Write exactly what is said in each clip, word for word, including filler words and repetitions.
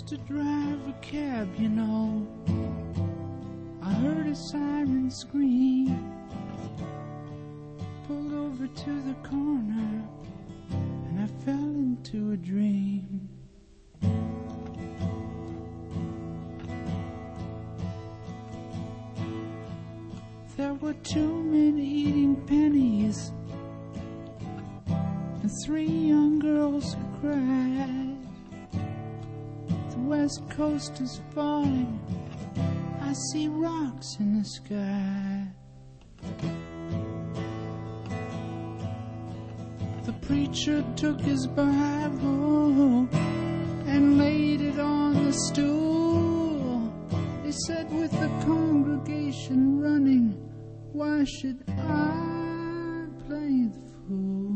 to drive a cab, you know. I heard a siren scream, pulled over to the corner, and I fell into a dream. There were two men eating pennies and three young girls who cried. The west coast is falling, I see rocks in the sky. The preacher took his Bible and laid it on the stool. He said, with the congregation running, why should I play the fool?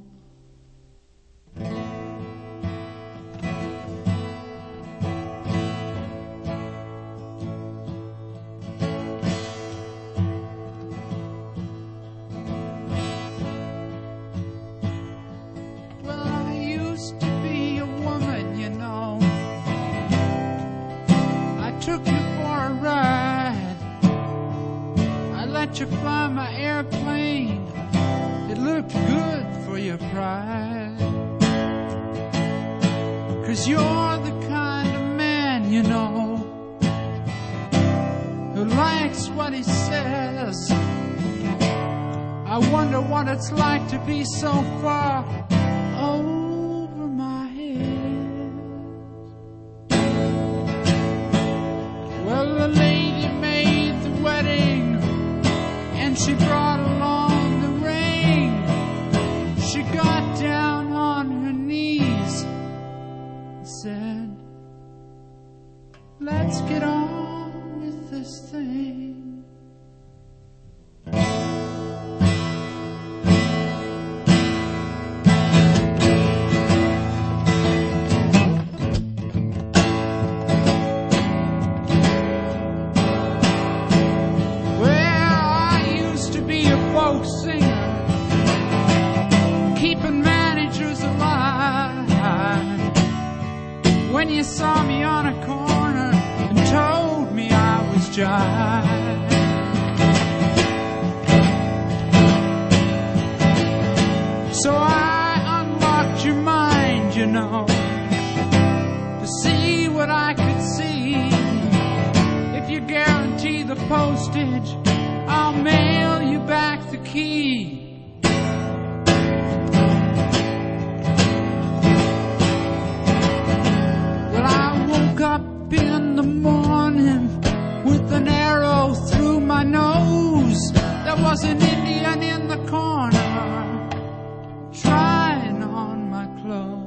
You fly my airplane, it looked good for your pride. 'Cause you're the kind of man, you know, who likes what he says. I wonder what it's like to be so far over my head. Well, the lady made the wedding, she brought along the ring. She got down on her knees and said, let's get on with this thing. When you saw me on a corner and told me I was jive, so I unlocked your mind, you know, to see what I could see. If you guarantee the postage, I'll mail you back the key. Up in the morning with an arrow through my nose. There was an Indian in the corner trying on my clothes.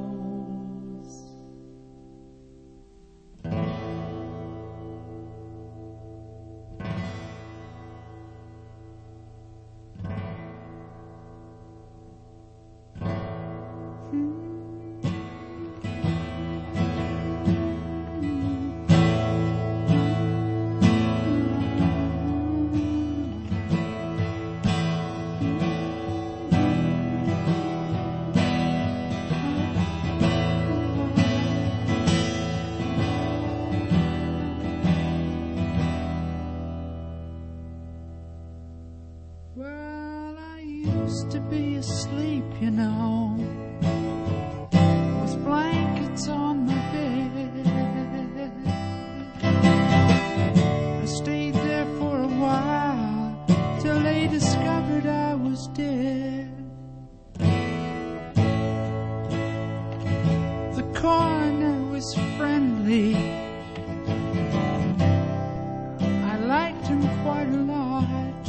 To be asleep, you know, with blankets on my bed. I stayed there for a while till they discovered I was dead. The coroner was friendly, I liked him quite a lot.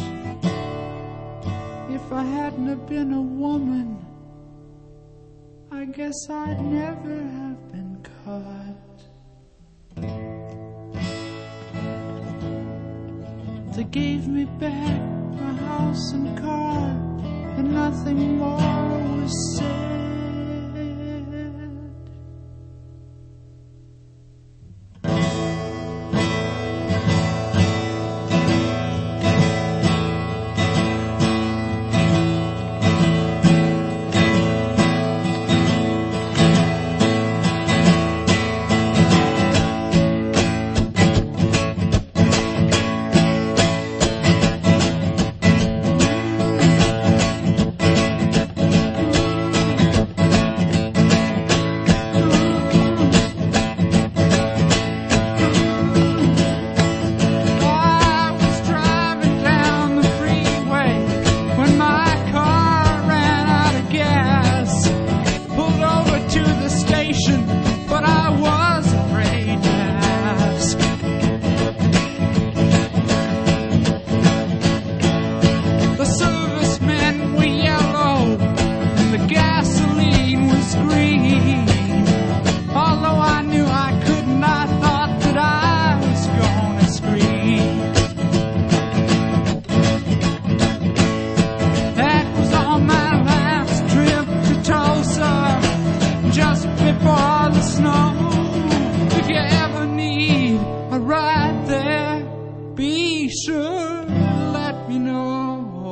If I hadn't have been a woman, I guess I'd never have been caught. They gave me back my house and car, and nothing more was said. sure let me know.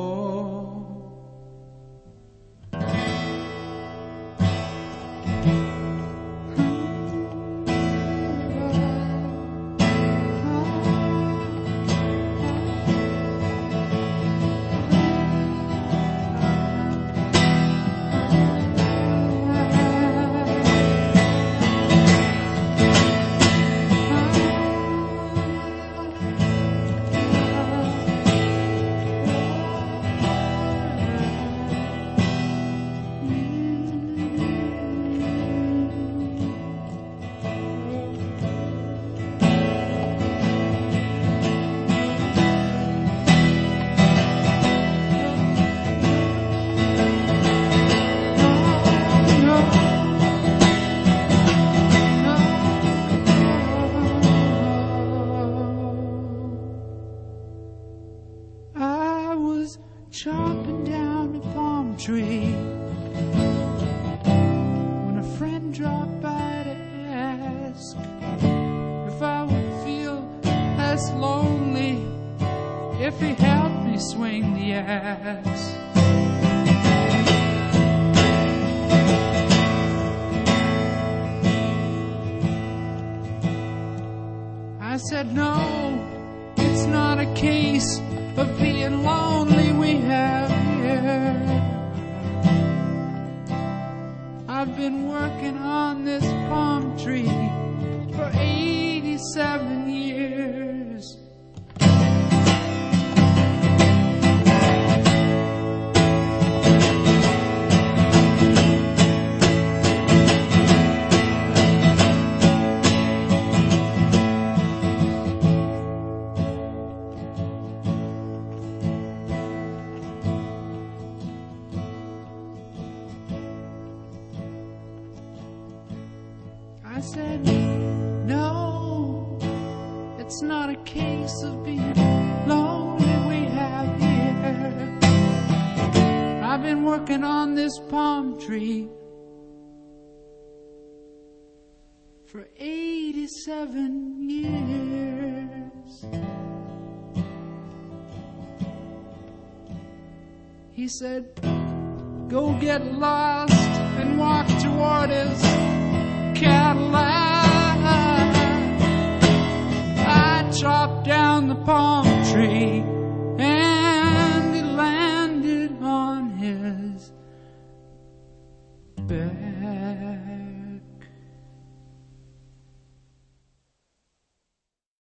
Chopping down a palm tree when a friend dropped by to ask if I would feel less lonely if he helped me swing the axe. I said, no, it's not a case of being lonely we have here. I've been working on this palm tree for eighty-seven years. I said, no, it's not a case of being lonely we have here. I've been working on this palm tree for eighty-seven years. He said, go get lost and walk toward his Cadillac. I chopped down the palm tree